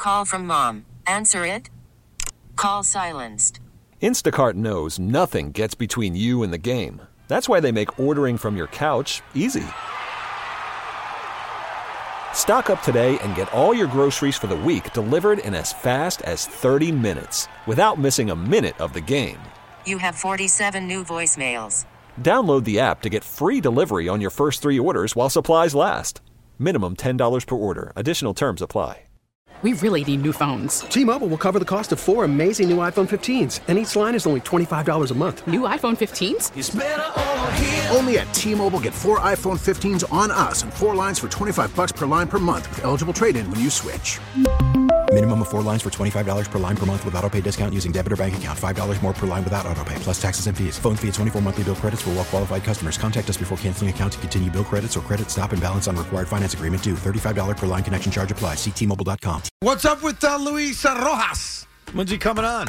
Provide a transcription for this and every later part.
Call from mom. Answer it. Call silenced. Instacart knows nothing gets between you and the game. That's why they make ordering from your couch easy. Stock up today and get all your groceries for the week delivered in as fast as 30 minutes without missing a minute of the game. You have 47 new voicemails. Download the app to get free delivery on your first 3 orders while supplies last. Minimum $10 per order. Additional terms apply. We really need new phones. T-Mobile will cover the cost of 4 amazing new iPhone 15s, and each line is only $25 a month. New iPhone 15s? It's better over here. Only at T-Mobile, get 4 iPhone 15s on us and 4 lines for $25 per line per month with eligible trade-in when you switch. Minimum of 4 lines for $25 per line per month with autopay discount using debit or bank account. $5 more per line without autopay, plus taxes and fees. Phone fee at 24 monthly bill credits for well-qualified customers. Contact us before canceling account to continue bill credits or credit stop and balance on required finance agreement due. $35 per line connection charge applies. See T-Mobile.com. What's up with Luis Rojas? When's he coming on?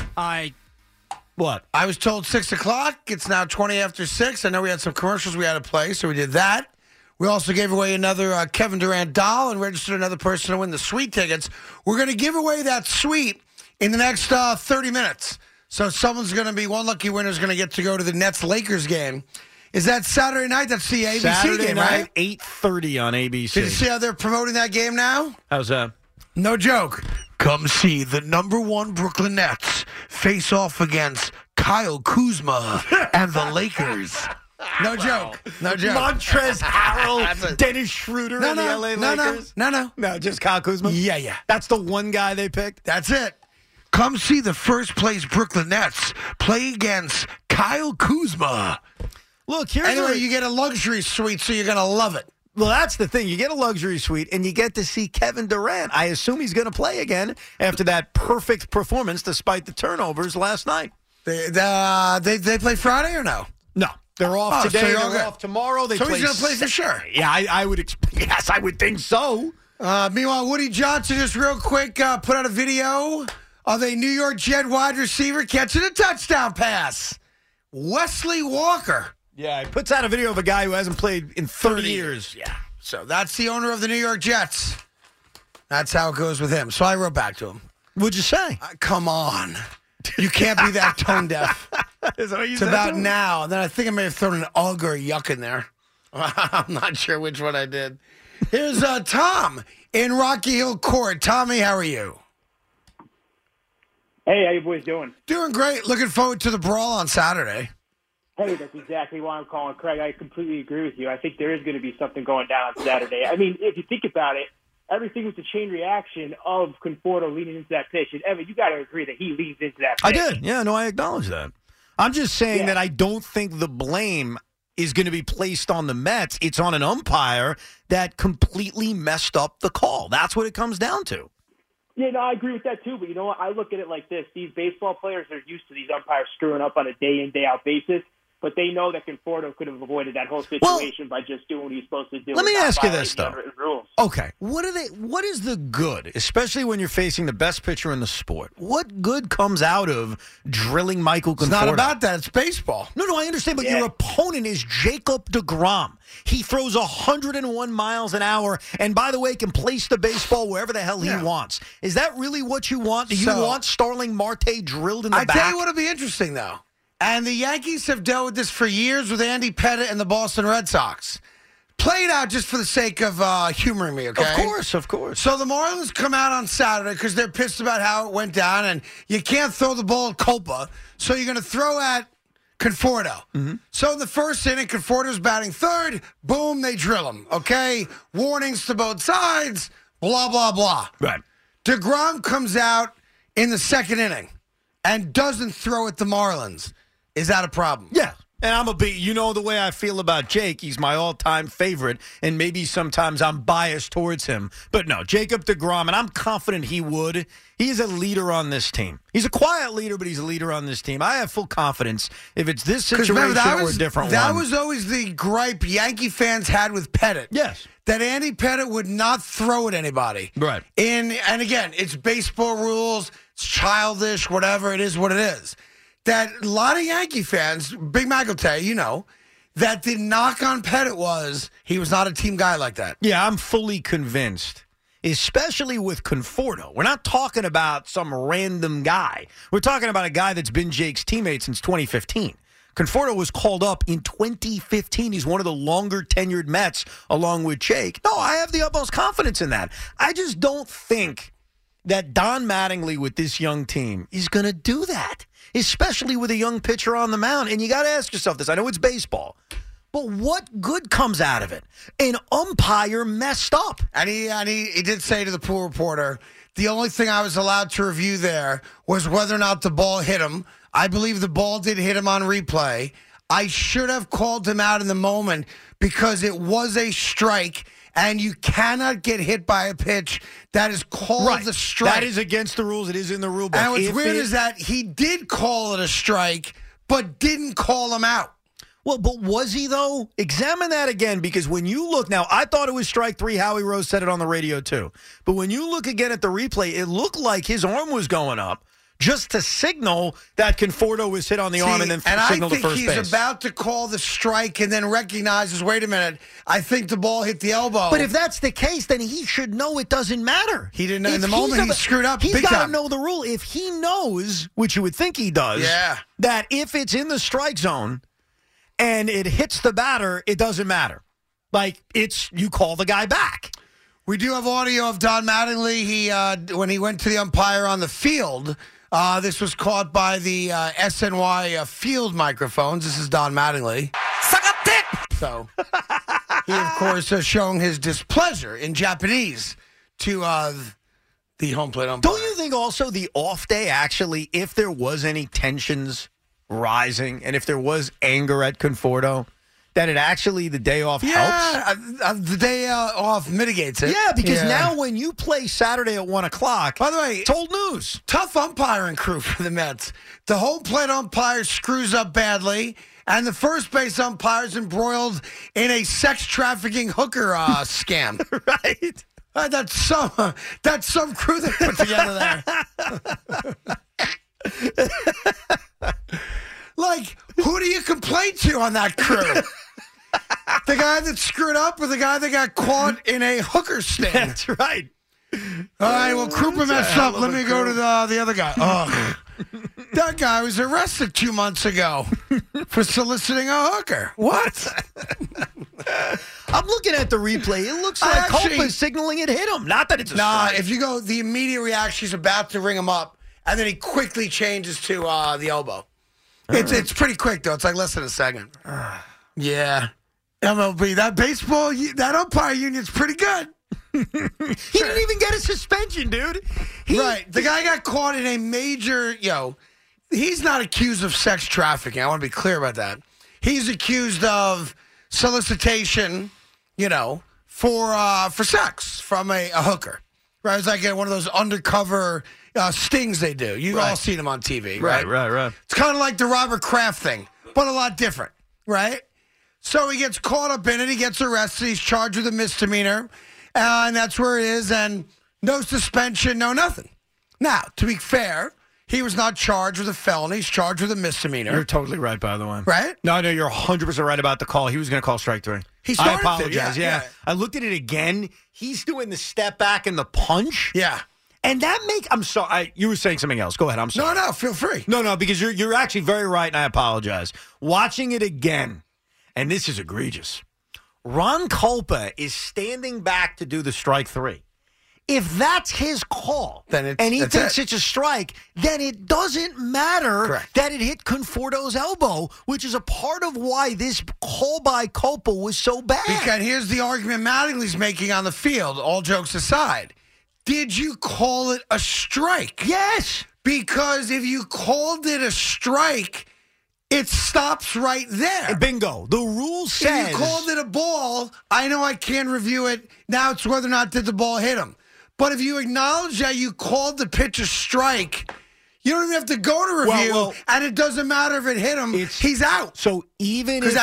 What? I was told 6 o'clock. It's now 20 after 6. I know we had some commercials we had to play, so we did that. We also gave away another Kevin Durant doll and registered another person to win the suite tickets. We're going to give away that suite in the next 30 minutes. So someone's going to be, one lucky winner is going to get to go to the Nets-Lakers game. Is that Saturday night? That's the ABC Saturday game, night, right? 8:30 on ABC. Did you see how they're promoting that game now? How's that? No joke. Come see the number 1 Brooklyn Nets face off against Kyle Kuzma and the Lakers. No joke. No joke. Montrezl Harrell, Dennis Schroeder, and the LA Lakers? No, just Kyle Kuzma? Yeah. That's the one guy they picked? That's it. Come see the first place Brooklyn Nets play against Kyle Kuzma. Look, here's anyway, you get a luxury suite, so you're going to love it. Well, that's the thing. You get a luxury suite, and you get to see Kevin Durant. I assume he's going to play again after that perfect performance despite the turnovers last night. They play Friday or no? No. They're off today. So they're off tomorrow. So he's going to play for sure. Yeah, I would yes, I would think so. Meanwhile, Woody Johnson, just real quick, put out a video of a New York Jet wide receiver catching a touchdown pass. Wesley Walker. Yeah, he puts out a video of a guy who hasn't played in 30 years. Yeah. So that's the owner of the New York Jets. That's how it goes with him. So I wrote back to him. What'd you say? Come on. You can't be that tone deaf. Is that what you it's said about now. And then I think I may have thrown an ugh or a yuck in there. I'm not sure which one I did. Here's Tom in Rocky Hill Court. Tommy, how are you? Hey, how you boys doing? Doing great. Looking forward to the brawl on Saturday. Hey, that's exactly why I'm calling, Craig. I completely agree with you. I think there is going to be something going down on Saturday. I mean, if you think about it, everything was the chain reaction of Conforto leaning into that pitch. And, Evan, you got to agree that he leans into that pitch. I did. Yeah, no, I acknowledge that. I'm just saying that I don't think the blame is going to be placed on the Mets. It's on an umpire that completely messed up the call. That's what it comes down to. Yeah, no, I agree with that, too. But you know what? I look at it like this. These baseball players are used to these umpires screwing up on a day-in, day-out basis. But they know that Conforto could have avoided that whole situation by just doing what he's supposed to do. Let me ask you this, though. Rules. Okay, what is the good, especially when you're facing the best pitcher in the sport? What good comes out of drilling Michael Conforto? It's not about that. It's baseball. No, I understand, but your opponent is Jacob deGrom. He throws 101 miles an hour, and by the way, can place the baseball wherever the hell he wants. Is that really what you want? Do you want Starling Marte drilled in the back? I tell you what would be interesting, though. And the Yankees have dealt with this for years with Andy Pettitte and the Boston Red Sox. Play it out just for the sake of humoring me, okay? Of course. So the Marlins come out on Saturday because they're pissed about how it went down, and you can't throw the ball at Copa, so you're going to throw at Conforto. Mm-hmm. So in the first inning, Conforto's batting third. Boom, they drill him, okay? Warnings to both sides, blah, blah, blah. Right. deGrom comes out in the second inning and doesn't throw at the Marlins. Is that a problem? Yeah. And you know the way I feel about Jake. He's my all-time favorite, and maybe sometimes I'm biased towards him. But no, Jacob deGrom, and I'm confident he would. He is a leader on this team. He's a quiet leader, but he's a leader on this team. I have full confidence if it's this situation or a different one. That was always the gripe Yankee fans had with Pettitte. Yes. That Andy Pettitte would not throw at anybody. Right. And again, it's baseball rules. It's childish, whatever. It is what it is. That a lot of Yankee fans, Big Mac will tell you, that the knock on Pettitte was he was not a team guy like that. Yeah, I'm fully convinced especially with Conforto. We're not talking about some random guy. We're talking about a guy that's been Jake's teammate since 2015. Conforto was called up in 2015. He's one of the longer tenured Mets along with Jake. No, I have the utmost confidence in that. I just don't think that Don Mattingly with this young team is going to do that, especially with a young pitcher on the mound. And you got to ask yourself this. I know it's baseball, but what good comes out of it? An umpire messed up. And he did say to the pool reporter, the only thing I was allowed to review there was whether or not the ball hit him. I believe the ball did hit him on replay. I should have called him out in the moment because it was a strike, and you cannot get hit by a pitch that is called the strike. That is against the rules. It is in the rule book. And what's weird is that he did call it a strike, but didn't call him out. Well, but was he, though? Examine that again, because when you look, now, I thought it was strike 3. Howie Rose said it on the radio, too. But when you look again at the replay, it looked like his arm was going up just to signal that Conforto was hit on the arm and then signal to first base. And I think he's about to call the strike and then recognizes, wait a minute, I think the ball hit the elbow. But if that's the case, then he should know it doesn't matter. He didn't know. In the moment, he screwed up big time. He's got to know the rule. If he knows, which you would think he does, that if it's in the strike zone and it hits the batter, it doesn't matter. Like, you call the guy back. We do have audio of Don Mattingly. He when he went to the umpire on the field, this was caught by the SNY field microphones. This is Don Mattingly. So he, of course, is showing his displeasure in Japanese to the home plate umpire. Don't you think also the off day, actually, if there was any tensions rising and if there was anger at Conforto, that it actually, the day off helps? The day off mitigates it. Yeah, because now when you play Saturday at 1 o'clock, by the way, it's old news. Tough umpiring crew for the Mets. The home plate umpire screws up badly, and the first base umpire's embroiled in a sex trafficking hooker scam. Right. That's some crew they put together there. Like, who do you complain to on that crew? The guy that screwed up or the guy that got caught in a hooker sting? That's right. All right, well, Krupa messed up. Let me go to the other guy. Oh, that guy was arrested 2 months ago for soliciting a hooker. What? I'm looking at the replay. It looks like Copa's signaling it hit him. Not that it's a strike. If you go, the immediate reaction is about to ring him up, and then he quickly changes to the elbow. It's pretty quick, though. It's like less than a second. Yeah. MLB, that umpire union's pretty good. He didn't even get a suspension, dude. Right. The guy got caught in a major, he's not accused of sex trafficking. I want to be clear about that. He's accused of solicitation, for sex from a hooker. Right. It's like one of those undercover stings they do. You've all seen them on TV, right? Right. It's kind of like the Robert Kraft thing, but a lot different, right? So he gets caught up in it. He gets arrested. He's charged with a misdemeanor, and that's where it is. And no suspension, no nothing. Now, to be fair, he was not charged with a felony. He's charged with a misdemeanor. You're totally right, by the way. Right? No, you're 100% right about the call. He was going to call strike 3. I apologize. Yeah. I looked at it again. He's doing the step back and the punch. Yeah. And I'm sorry. You were saying something else. Go ahead. I'm sorry. No, feel free. No, because you're actually very right, and I apologize. Watching it again, and this is egregious. Ron Culpa is standing back to do the strike 3. If that's his call, and he thinks it's a strike, then it doesn't matter that it hit Conforto's elbow, which is a part of why this call by Culpa was so bad. Because here's the argument Mattingly's making on the field, all jokes aside. Did you call it a strike? Yes. Because if you called it a strike, it stops right there. Bingo. The rule says... If you called it a ball, I know I can't review it. Now it's whether or not did the ball hit him. But if you acknowledge that you called the pitch a strike, you don't even have to go to review, and it doesn't matter if it hit him. He's out. So even if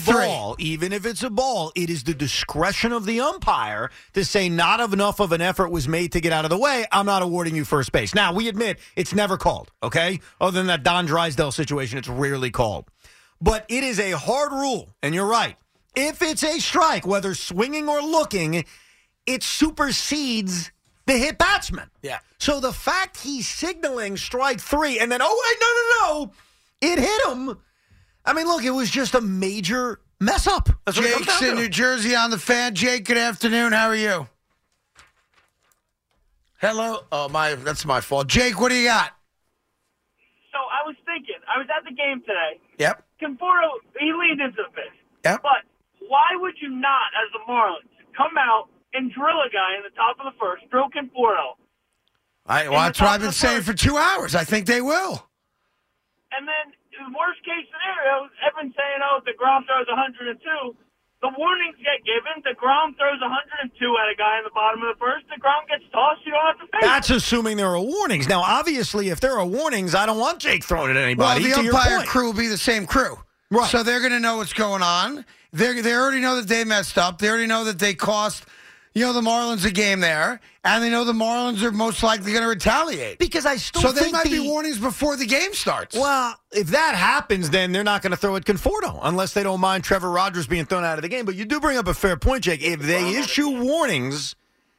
it's a ball, it is the discretion of the umpire to say not enough of an effort was made to get out of the way. I'm not awarding you first base. Now, we admit it's never called, okay? Other than that Don Drysdale situation, it's rarely called. But it is a hard rule, and you're right. If it's a strike, whether swinging or looking, it supersedes the hit batsman. Yeah. So the fact he's signaling strike 3 and then, oh, wait, no, it hit him. I mean, look, it was just a major mess up. That's what it comes Jake's down in to. New Jersey on the Fan. Jake, good afternoon. How are you? Hello. Oh, that's my fault. Jake, what do you got? So I was thinking, I was at the game today. Yep. Conforto, he leaned into the pitch. Yep. But why would you not, as the Marlins, come out and drill a guy in the top of the first, drill Conforto? That's what I've been saying for 2 hours. I think they will. And then, the worst case scenario, everyone's saying, DeGrom throws 102. The warnings get given. DeGrom throws 102 at a guy in the bottom of the first. DeGrom gets tossed. You don't have to face That's assuming there are warnings. Now, obviously, if there are warnings, I don't want Jake throwing it at anybody. Well, the to umpire your point. crew will be the same crew. Right. So they're going to know what's going on. They already know that they messed up. They already know that they cost, the Marlins a game there. And they know the Marlins are most likely going to retaliate. Because I still So think they might be warnings before the game starts. Well, if that happens, then they're not going to throw at Conforto unless they don't mind Trevor Rogers being thrown out of the game. But you do bring up a fair point, Jake. If they issue warnings,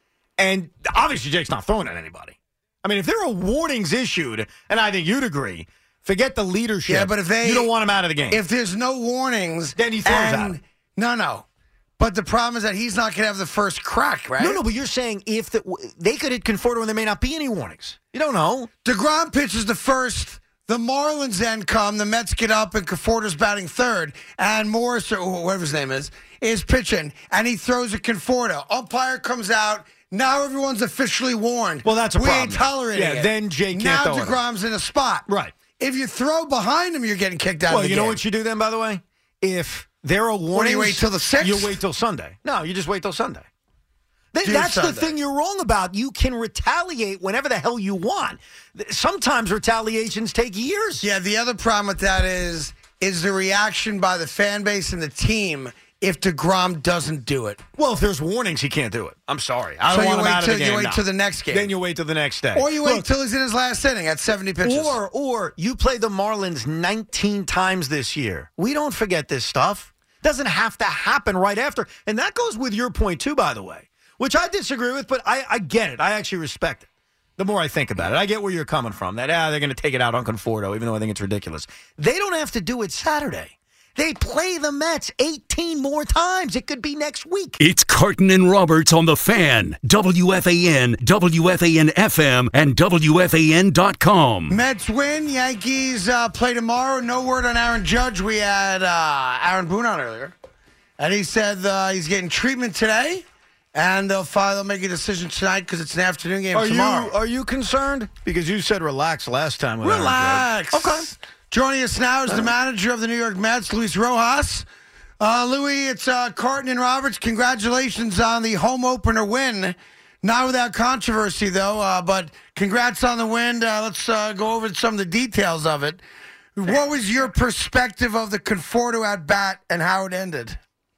and obviously Jake's not throwing at anybody. I mean, if there are warnings issued, and I think you'd agree, forget the leadership. Yeah, but if you don't want him out of the game. If there's no warnings, then he throws at him. No. But the problem is that he's not going to have the first crack, right? No, but you're saying if they could hit Conforto and there may not be any warnings. You don't know. DeGrom pitches the first. The Marlins then come. The Mets get up, and Conforto's batting third. And Morris, or whatever his name is pitching. And he throws at Conforto. Umpire comes out. Now everyone's officially warned. Well, that's a problem. We ain't tolerating it. Then Jake can't Now throw it. DeGrom's in a spot. Right. If you throw behind him, you're getting kicked out of Well, the you game. know what you do then, by the way? If there are warnings, What, do you wait till the 6th? You wait till Sunday. No, you just wait till Sunday. That's Sunday. the thing you're wrong about. You can retaliate whenever the hell you want. Sometimes retaliations take years. Yeah, the other problem with that is the reaction by the fan base and the team if DeGrom doesn't do it. Well, if there's warnings, he can't do it. I'm sorry. I So don't you want him wait out of the game. You wait no. till the next game. Then you wait till the next day. Or you wait till he's in his last inning at 70 pitches. Or you play the Marlins 19 times this year. We don't forget this stuff. Doesn't have to happen right after. And that goes with your point, too, by the way, which I disagree with, but I get it. I actually respect it. The more I think about it, I get where you're coming from. That they're going to take it out on Conforto, even though I think it's ridiculous. They don't have to do it Saturday. They play the Mets 18 more times. It could be next week. It's Carton and Roberts on The Fan, WFAN, WFAN-FM, and WFAN.com. Mets win. Yankees play tomorrow. No word on Aaron Judge. We had Aaron Boone on earlier, and he said he's getting treatment today, and they'll make a decision tonight because it's an afternoon game tomorrow. Are you concerned? Because you said relax last time with Relax. Aaron Judge. Okay. Joining us now is the manager of the New York Mets, Luis Rojas. Louis, it's Carton and Roberts. Congratulations on the home opener win. Not without controversy, though, but congrats on the win. Let's go over some of the details of it. What was your perspective of the Conforto at-bat and how it ended?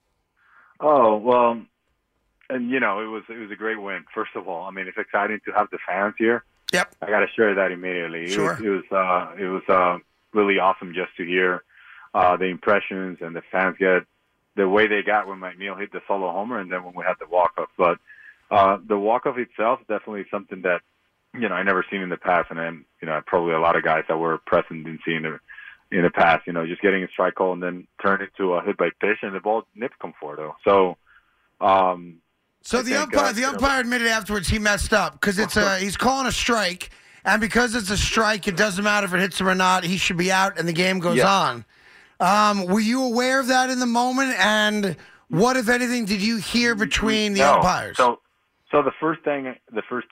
Oh, well, and, it was a great win, first of all. I mean, it's exciting to have the fans here. Yep. I got to share that immediately. Sure. It was really awesome just to hear the impressions and the fans get the way they got when McNeil hit the solo homer and then when we had the walk-off. But the walk-off itself definitely something that, I never seen in the past. And then, probably a lot of guys that were present didn't see in the past, just getting a strike call and then turn it to a hit by pitch and the ball nipped Conforto. So, the umpire admitted afterwards he messed up because he's calling a strike. And because it's a strike, it doesn't matter if it hits him or not. He should be out, and the game goes on. Were you aware of that in the moment? And what, if anything, did you hear between the umpires? So the first thing, it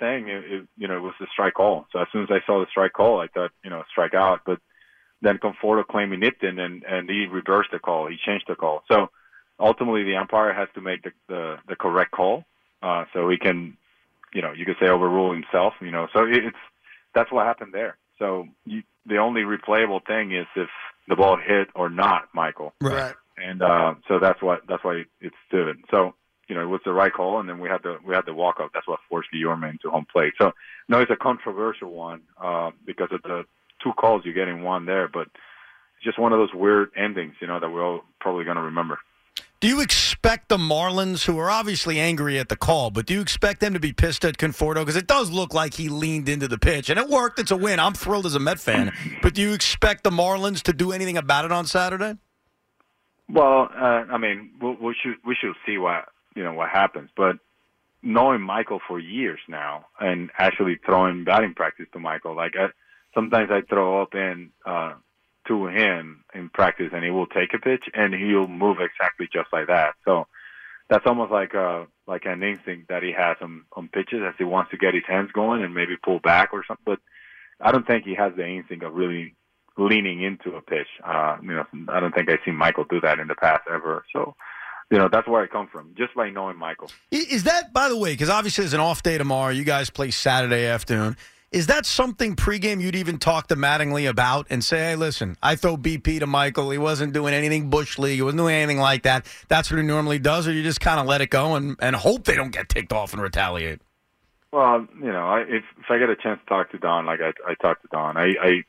was the strike call. So as soon as I saw the strike call, I thought, strike out. But then Conforto claimed he nipped in, and he reversed the call. He changed the call. So ultimately, the umpire has to make the correct call, so he can, you could say overrule himself. So that's what happened there. So the only replayable thing is if the ball hit or not, Michael. Right. And so that's why it stood. So it was the right call, and then we had the walk up. That's what forced Guillorme into home plate. So no, it's a controversial one because of the two calls you get in one there, but it's just one of those weird endings, that we're all probably going to remember. Do you expect the Marlins, who are obviously angry at the call, but do you expect them to be pissed at Conforto? Because it does look like he leaned into the pitch, and it worked. It's a win. I'm thrilled as a Met fan. But do you expect the Marlins to do anything about it on Saturday? Well, I mean, we should see what happens. But knowing Michael for years now, and actually throwing batting practice to Michael, sometimes I throw up in to him in practice, and he will take a pitch, and he'll move exactly just like that. So that's almost like an instinct that he has on pitches as he wants to get his hands going and maybe pull back or something. But I don't think he has the instinct of really leaning into a pitch. I don't think I've seen Michael do that in the past ever. So, that's where I come from, just by knowing Michael. Is that, by the way, because obviously there's an off day tomorrow, you guys play Saturday afternoon. Is that something pregame you'd even talk to Mattingly about and say, hey, listen, I throw BP to Michael. He wasn't doing anything Bush League. He wasn't doing anything like that. That's what he normally does, or you just kind of let it go and hope they don't get ticked off and retaliate? Well, if I get a chance to talk to Don, like I talked to Don, I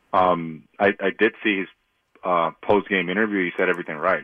did see his post-game interview. He said everything right.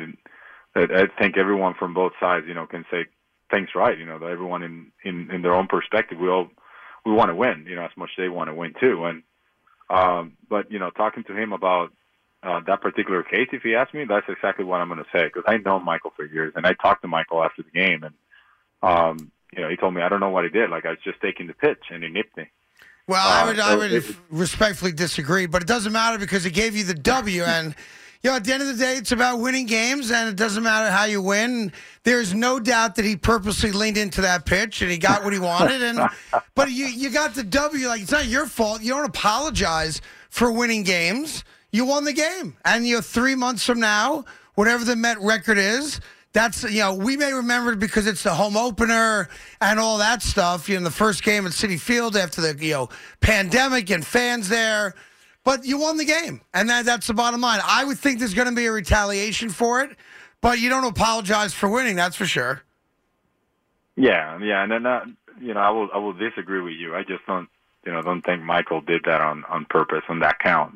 I think everyone from both sides, can say things right. Everyone in their own perspective, we want to win, as much as they want to win too. And but talking to him about that particular case, if he asks me, that's exactly what I'm going to say, because I know Michael for years, and I talked to Michael after the game, and he told me I don't know what he did. Like, I was just taking the pitch, and he nipped me. Well, I would respectfully disagree, but it doesn't matter because it gave you the W. And, at the end of the day, it's about winning games, and it doesn't matter how you win. There's no doubt that he purposely leaned into that pitch, and he got what he wanted. But you got the W. Like, it's not your fault. You don't apologize for winning games. You won the game. And, 3 months from now, whatever the Met record is, that's, we may remember it because it's the home opener and all that stuff, in the first game at Citi Field after the, pandemic and fans there. But you won the game, and that's the bottom line. I would think there's going to be a retaliation for it, but you don't apologize for winning, that's for sure. Yeah, and then, I will disagree with you. I just don't think Michael did that on purpose on that count.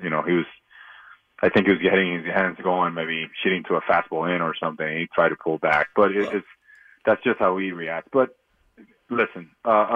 I think he was getting his hands going, maybe shooting to a fastball in or something. He tried to pull back, but that's just how he reacts. But listen,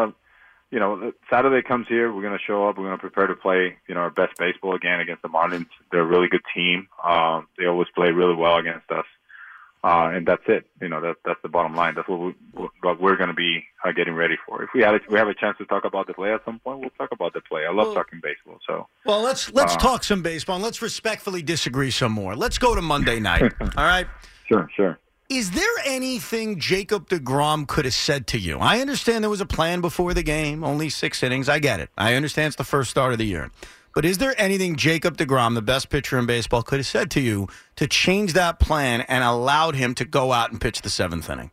Saturday comes here. We're going to show up. We're going to prepare to play, our best baseball again against the Marlins. They're a really good team. They always play really well against us, and that's it. That's the bottom line. That's what we're going to be getting ready for. If we have a chance to talk about the play at some point, we'll talk about the play. I love talking baseball. So let's talk some baseball, and let's respectfully disagree some more. Let's go to Monday night. All right. Sure. Is there anything Jacob deGrom could have said to you? I understand there was a plan before the game, only 6 innings. I get it. I understand it's the first start of the year. But is there anything Jacob deGrom, the best pitcher in baseball, could have said to you to change that plan and allowed him to go out and pitch the 7th inning?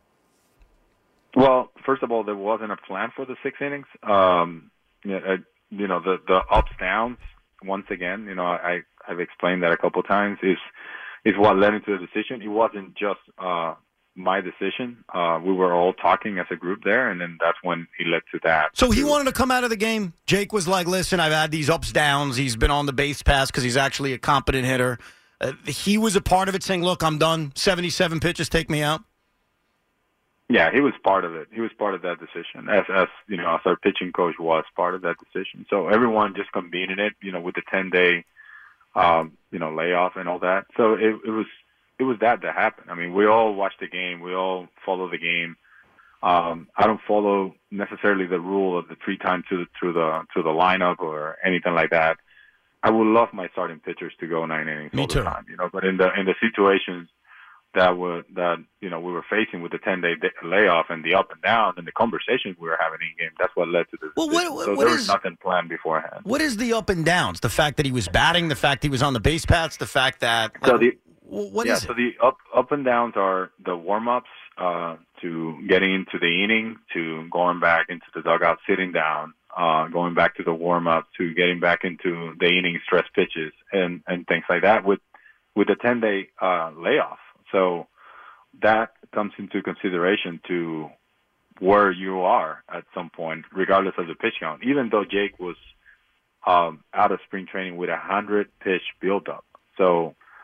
Well, first of all, there wasn't a plan for the 6 innings. The ups, downs, once again, I've explained that a couple of times, is what led into the decision. It wasn't just my decision. We were all talking as a group there, and then that's when he led to that. So he wanted to come out of the game? Jake was like, listen, I've had these ups, downs. He's been on the base pass because he's actually a competent hitter. He was a part of it, saying, look, I'm done. 77 pitches, take me out. Yeah, he was part of it. He was part of that decision, as our pitching coach was part of that decision. So everyone just convened in it, with the 10-day layoff and all that. So it was that happened. I mean, we all watched the game. We all follow the game. I don't follow necessarily the rule of the 3 times through the lineup or anything like that. I would love my starting pitchers to go 9 innings all the time, But in the situations that we were facing with the 10-day layoff and the up and down and the conversations we were having in game, that's what led to this. Well, so there was nothing planned beforehand. What is the up and downs? The fact that he was batting, the fact he was on the base paths, the fact that So the up and downs are the warm-ups to getting into the inning, to going back into the dugout, sitting down, going back to the warm-up, to getting back into the inning stress pitches and things like that with the 10-day layoff. So that comes into consideration to where you are at some point, regardless of the pitch count. Even though Jake was out of spring training with 100 pitch buildup, so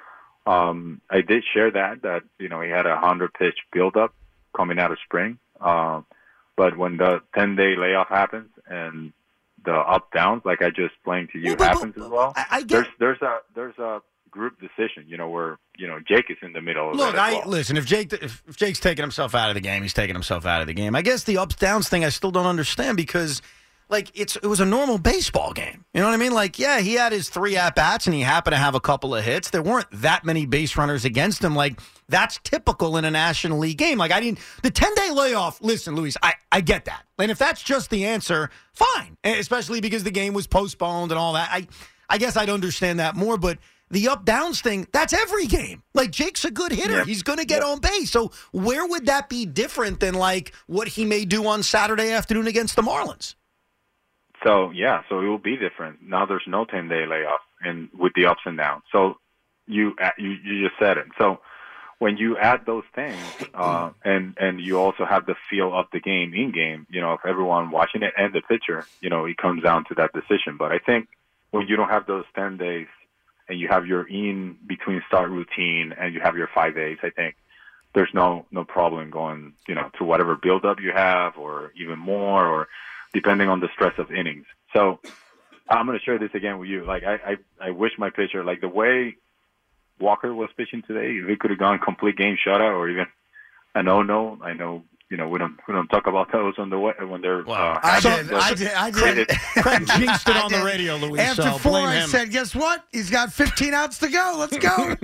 I did share that he had a 100-pitch buildup coming out of spring. But when the 10-day layoff happens and the up-downs, like I just explained to you, happens as well, there's a group decision, where, Jake is in the middle of Look, it as well. listen, if Jake's taking himself out of the game, he's taking himself out of the game. I guess the ups-downs thing I still don't understand because – it was a normal baseball game. You know what I mean? He had his 3 at-bats, and he happened to have a couple of hits. There weren't that many base runners against him. That's typical in a National League game. The 10-day layoff, listen, Luis, I get that. And if that's just the answer, fine. Especially because the game was postponed and all that. I guess I'd understand that more, but the up-downs thing, that's every game. Jake's a good hitter. Yep. He's going to get on base. So where would that be different than, what he may do on Saturday afternoon against the Marlins? So it will be different. Now there's no 10-day layoff, and with the ups and downs. So you just said it. So when you add those things, and you also have the feel of the game in game, of everyone watching it and the pitcher, it comes down to that decision. But I think when you don't have those 10 days and you have your in between start routine and you have your 5 days, I think there's no problem going, to whatever buildup you have or even more, or depending on the stress of innings. So I'm going to share this again with you. I wish my pitcher, the way Walker was pitching today, if he could have gone complete game shutout or even a no. I know, we don't talk about those on the way when they're. I did. Craig jinxed it on the radio, Luis. After 4, I said, guess what? He's got 15 outs to go. Let's go.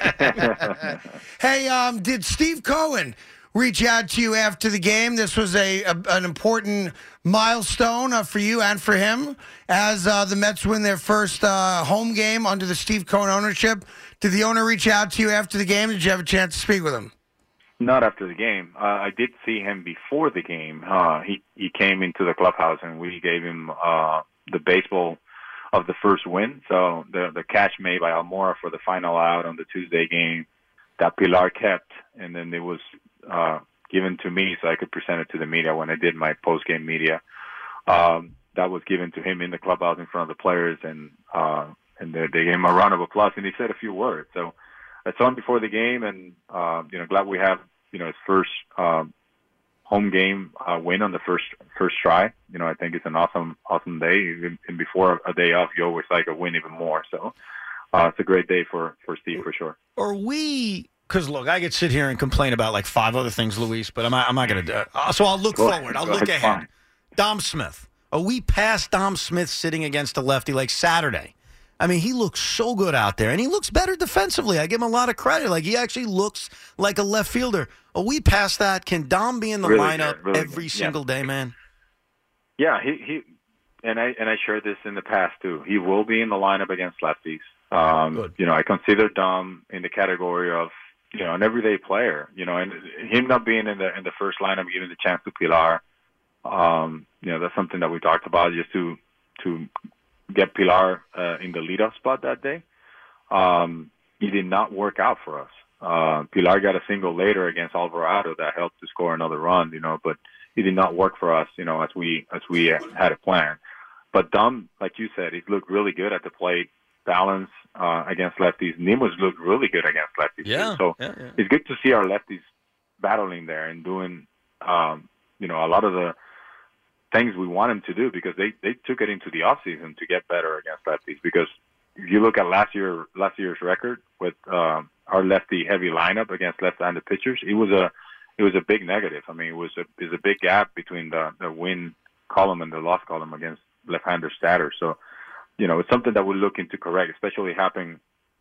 Hey, did Steve Cohen reach out to you after the game? This was an important milestone for you and for him as the Mets win their first home game under the Steve Cohen ownership. Did the owner reach out to you after the game? Did you have a chance to speak with him? Not after the game. I did see him before the game. He came into the clubhouse and we gave him the baseball of the first win. So the catch made by Almora for the final out on the Tuesday game that Pilar kept, and then it was given to me so I could present it to the media when I did my post-game media. That was given to him in the clubhouse in front of the players, and they gave him a round of applause, and he said a few words. So I saw him before the game, and glad we have his first home game win on the first try. I think it's an awesome day. And before a day off, you always like a win even more. So it's a great day for Steve for sure. Are we? Because, look, I could sit here and complain about 5 other things, Luis, but I'm not going to do it. So I'll look forward. I'll look ahead. Fine. Dom Smith. Are we past Dom Smith sitting against a lefty like Saturday? I mean, he looks so good out there, and he looks better defensively. I give him a lot of credit. He actually looks like a left fielder. Are we past that? Can Dom be in the lineup every single day, man? Yeah, he and I shared this in the past, too. He will be in the lineup against lefties. I consider Dom in the category of an everyday player, and him not being in the first lineup, giving the chance to Pilar, that's something that we talked about just to get Pilar in the leadoff spot that day. He did not work out for us. Pilar got a single later against Alvarado that helped to score another run, but he did not work for us, as we had a plan. But Dom, like you said, he looked really good at the plate, balance against lefties. Nimmo's looked really good against lefties. Yeah. Too. So it's good to see our lefties battling there and doing, a lot of the things we want him to do, because they took it into the offseason to get better against lefties. Because if you look at last year's record with our lefty heavy lineup against left-handed pitchers, it was a big negative. I mean, there's a big gap between the win column and the loss column against left-hander statters. So, it's something that we're looking to correct, especially having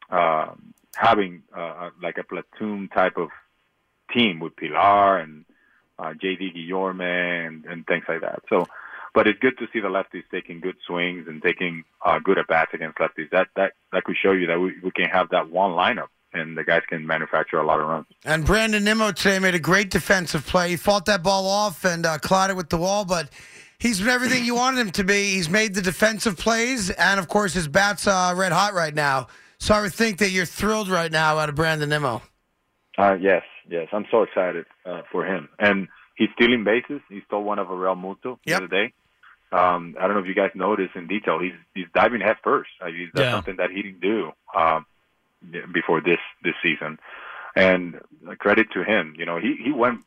like a platoon type of team with Pilar and J.D. Guillorme and things like that. So, but it's good to see the lefties taking good swings and taking good at-bats against lefties. That could show you that we can have that one lineup, and the guys can manufacture a lot of runs. And Brandon Nimmo today made a great defensive play. He fought that ball off and collided with the wall, but he's been everything you wanted him to be. He's made the defensive plays, and, of course, his bat's red hot right now. So I would think that you're thrilled right now out of Brandon Nimmo. Yes. I'm so excited for him. And he's stealing bases. He stole one of Real Muto the other day. I don't know if you guys noticed in detail. He's diving head first. That's something that he didn't do. before this season. And credit to him. You know, he went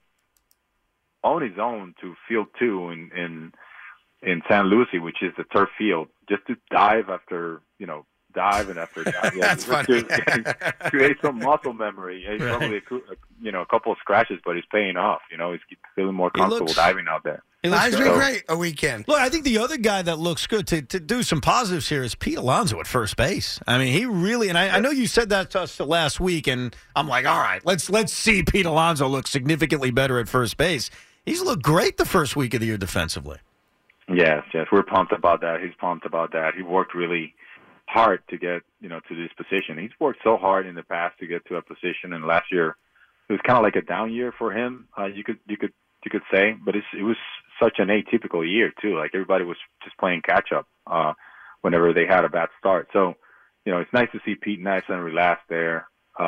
on his own to field 2 in San Lucie, which is the turf field, just to dive after, dive and after dive. Yeah, That's funny. To create some muscle memory. He's probably a couple of scratches, but he's paying off. He's feeling more comfortable diving out there. He's been great a weekend. Look, I think the other guy that looks good to do some positives here is Pete Alonso at first base. I mean, he really, and I know you said that to us last week, and I'm like, all right, let's see Pete Alonso look significantly better at first base. He's looked great the first week of the year defensively. Yes, we're pumped about that. He's pumped about that. He worked really hard to get, to this position. He's worked so hard in the past to get to a position, and last year it was kind of like a down year for him. You could say, but it was such an atypical year too. Like everybody was just playing catch up whenever they had a bad start. So, it's nice to see Pete nice and relaxed there,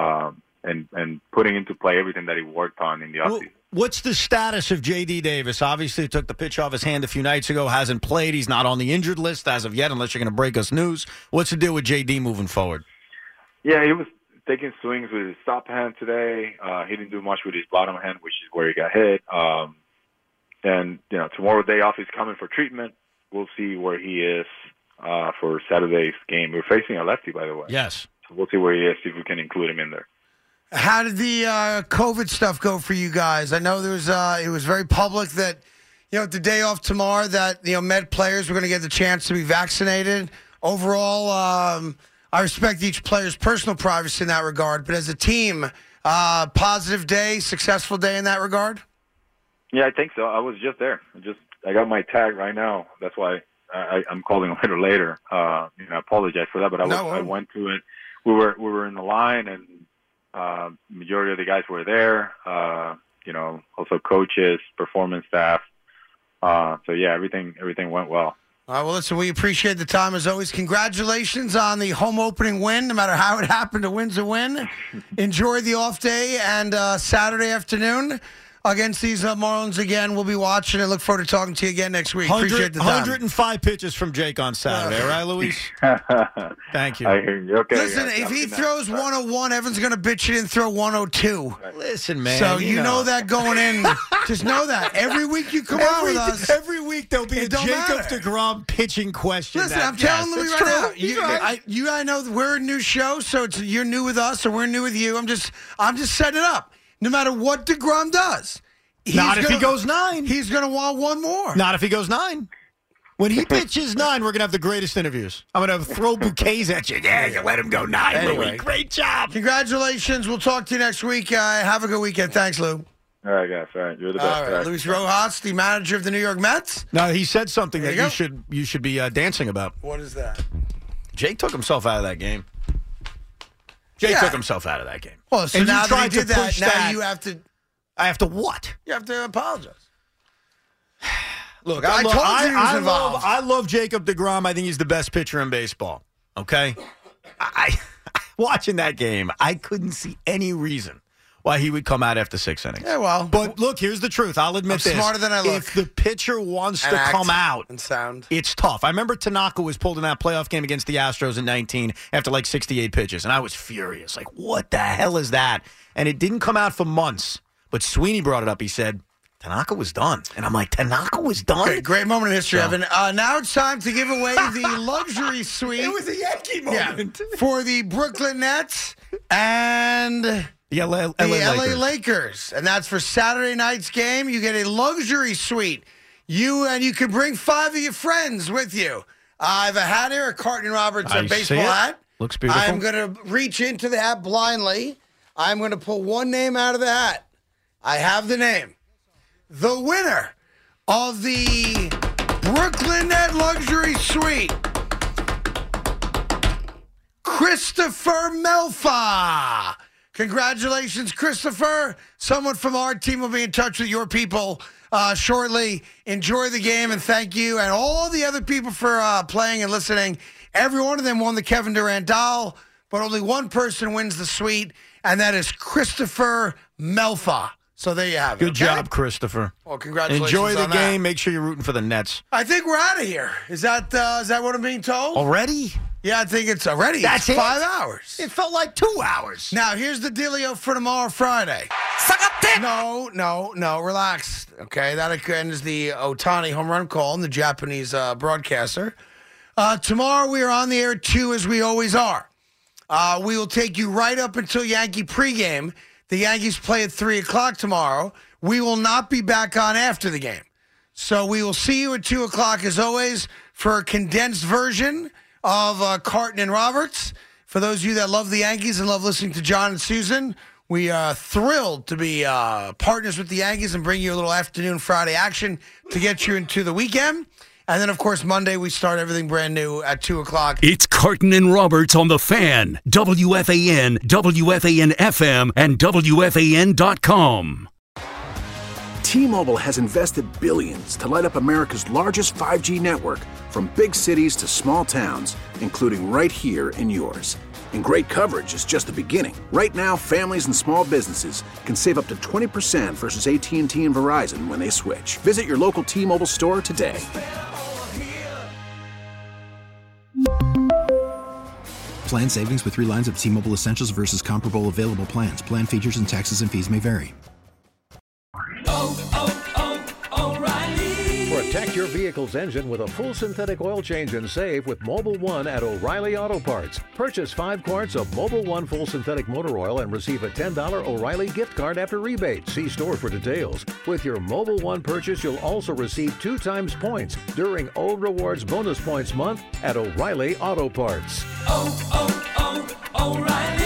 and putting into play everything that he worked on in the offseason. What's the status of J.D. Davis? Obviously, he took the pitch off his hand a few nights ago, hasn't played. He's not on the injured list as of yet, unless you're going to break us news. What's the deal with J.D. moving forward? Yeah, he was taking swings with his top hand today. He didn't do much with his bottom hand, which is where he got hit. And, tomorrow day off, he's coming for treatment. We'll see where he is for Saturday's game. We're facing a lefty, by the way. Yes. So we'll see where he is, see if we can include him in there. How did the COVID stuff go for you guys? I know there was it was very public that, the day off tomorrow that, Met players were going to get the chance to be vaccinated. Overall, I respect each player's personal privacy in that regard. But as a team, positive day, successful day in that regard? Yeah, I think so. I was just there. I got my tag right now. That's why I'm calling a little later. I apologize for that, but I went to it. We were in the line, and majority of the guys were there. Also coaches, performance staff. So yeah, everything went well. All right, well, listen, we appreciate the time as always. Congratulations on the home opening win. No matter how it happened, a win's a win. Enjoy the off day, and Saturday afternoon against these Marlins again. We'll be watching and look forward to talking to you again next week. Appreciate the time. 105 pitches from Jake on Saturday, right, Luis? Thank you. I hear you. Okay. Listen, if he throws 101, Evan's going to bitch he didn't throw 102. Listen, man. So you know that going in. Just know that. Every week you come out with us. Every week there'll be a Jacob deGrom pitching question. Listen, I'm telling Louis right now. I know we're a new show, so you're new with us, or we're new with you. I'm just setting it up. No matter what DeGrom does. Not if he goes 9. He's going to want one more. Not if he goes 9. When he pitches 9, we're going to have the greatest interviews. I'm going to throw bouquets at you. Yeah, you let him go 9, anyway. Louis. Great job. Congratulations. We'll talk to you next week. Have a good weekend. Thanks, Lou. All right, guys. All right. You're the best. All right. Luis Rojas, the manager of the New York Mets. No, he said something that you should be dancing about. What is that? Jake took himself out of that game. Jake took himself out of that game. Well, so and now you tried that he did to push that, now you have to... I have to what? You have to apologize. Look, I told you he was involved. I love Jacob deGrom. I think he's the best pitcher in baseball. Okay? I watching that game, I couldn't see any reason why he would come out after 6 innings. Yeah, well. But look, here's the truth. I'll admit I'm smarter than I look. If the pitcher wants to come out and sound, it's tough. I remember Tanaka was pulled in that playoff game against the Astros in 19 after like 68 pitches, and I was furious. Like, what the hell is that? And it didn't come out for months. But Sweeney brought it up. He said, Tanaka was done. And I'm like, Tanaka was done? Okay, great moment in history, Evan. Now it's time to give away the luxury suite. It was a Yankee moment. For the Brooklyn Nets and the LA Lakers. And that's for Saturday night's game. You get a luxury suite. You can bring 5 of your friends with you. I have a hat here, a Carton Roberts baseball hat. Looks beautiful. I'm going to reach into the hat blindly. I'm going to pull one name out of the hat. I have the name. The winner of the Brooklyn Net Luxury Suite, Christopher Melfa. Congratulations, Christopher. Someone from our team will be in touch with your people shortly. Enjoy the game, and thank you. And all the other people for playing and listening. Every one of them won the Kevin Durant doll, but only one person wins the suite, and that is Christopher Melfa. So there you have it. Good job, Christopher. Well, congratulations. Enjoy the on game. That. Make sure you're rooting for the Nets. I think we're out of here. Is that what I'm being told? Already? Yeah, I think it's already. That's it's it? 5 hours. It felt like 2 hours. Now, here's the dealio for tomorrow, Friday. No, relax. Okay, that ends the Ohtani home run call and the Japanese broadcaster. Tomorrow we are on the air at 2 as we always are. We will take you right up until Yankee pregame. The Yankees play at 3 o'clock tomorrow. We will not be back on after the game. So we will see you at 2 o'clock as always for a condensed version of Carton and Roberts. For those of you that love the Yankees and love listening to John and Susan, we are thrilled to be partners with the Yankees and bring you a little afternoon Friday action to get you into the weekend. And then, of course, Monday we start everything brand new at 2 o'clock. It's Carton and Roberts on The Fan, WFAN, WFAN-FM, and WFAN.com. T-Mobile has invested billions to light up America's largest 5G network, from big cities to small towns, including right here in yours. And great coverage is just the beginning. Right now, families and small businesses can save up to 20% versus AT&T and Verizon when they switch. Visit your local T-Mobile store today. Plan savings with 3 lines of T-Mobile Essentials versus comparable available plans. Plan features and taxes and fees may vary. Protect your vehicle's engine with a full synthetic oil change and save with Mobil 1 at O'Reilly Auto Parts. Purchase 5 quarts of Mobil 1 full synthetic motor oil and receive a $10 O'Reilly gift card after rebate. See store for details. With your Mobil 1 purchase, you'll also receive 2 times points during O Rewards Bonus Points Month at O'Reilly Auto Parts. O'Reilly.